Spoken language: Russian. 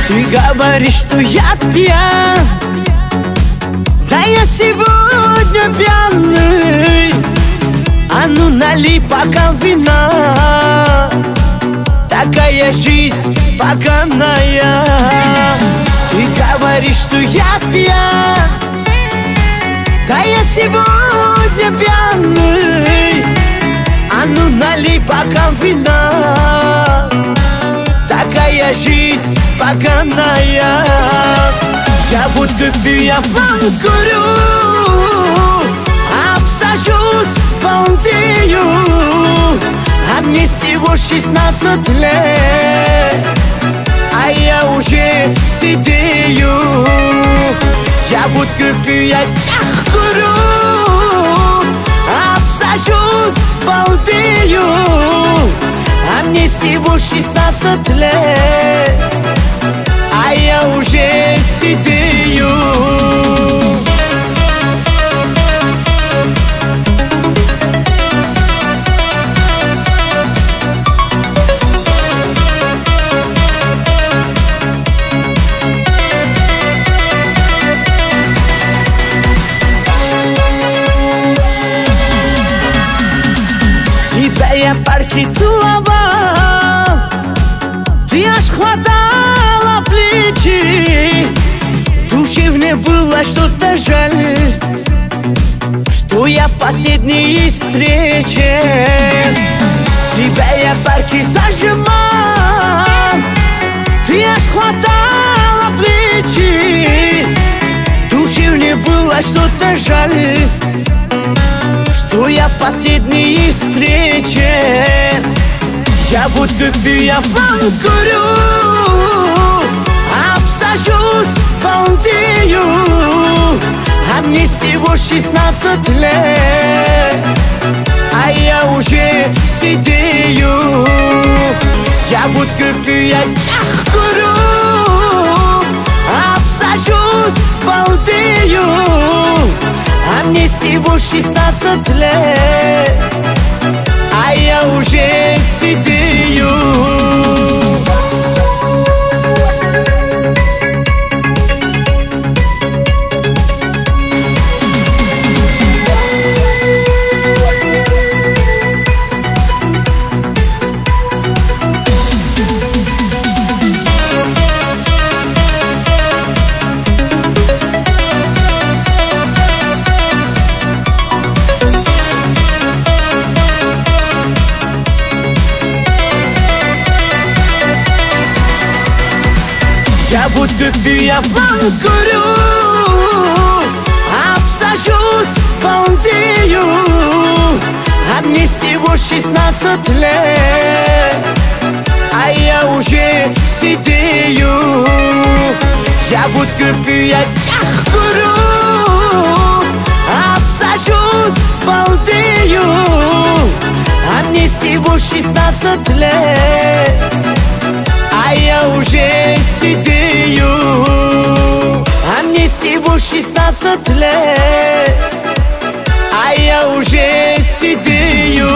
Ты говоришь, что я пьян, да я сегодня пьяный. А ну налей бокал вина, такая жизнь поганая. Ты говоришь, что я пьян, да я сегодня пьяный. А ну налей бокал вина, такая жизнь поганая. Я водку пью, я курю, обсажусь, балдею, а мне всего 16 лет, а я уже сидею. Я водку пью, я курю, обсажусь, балдею, а мне всего 16 лет, а я уже сидею. Тебя я парки целовал, ты аж хватала плечи. Душе мне было что-то жаль, что я последней встрече. Тебя я парки зажимал, ты аж хватала плечи. Душе мне было что-то жаль, что я последней встрече. Я водку пью, я курю, обсажусь, балдею, а мне всего 16 лет, а я уже сидею. Я водку пью, я курю, обсажусь, балдею, а мне всего 16 лет, а я уже сидею. Я водку пью, я курю, обсажусь, балдею, а мне всего 16 лет, а я уже сидею. Я водку пью, я курю, обсажусь, балдею, а мне всего 16 лет, а я уже сидею. А мне всего 16 лет, а я уже сидею.